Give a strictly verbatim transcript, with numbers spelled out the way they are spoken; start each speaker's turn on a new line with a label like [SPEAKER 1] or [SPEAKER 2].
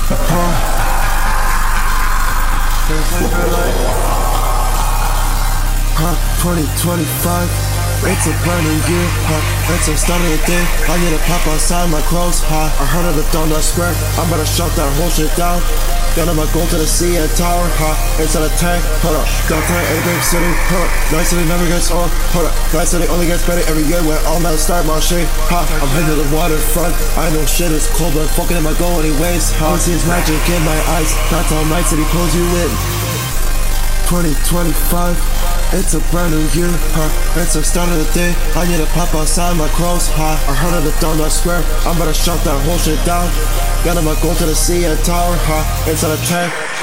[SPEAKER 1] Huh, twenty twenty-five, it's a brand new year, huh, it's a start of the day. I need to pop outside my clothes, huh, I heard of the Donut Square, I'm about to shut that whole shit down. Then I'ma go to the C N Tower, huh, inside a tank, hold up, downtown Apex City, hold up, Night City never gets old, hold up, Night City only gets better every year when all men start my shit, huh, I'm heading to the waterfront, I know shit is cold but fucking in my go anyways, huh, I see his magic in my eyes, that's how Night City pulls you in. twenty twenty-five, it's a brand new year, huh, it's the start of the day, I need to pop outside my clothes, huh, I heard of the Donut Square, I'm about to shut that whole shit down. Then I'ma go to the C N Tower, huh, inside a tank,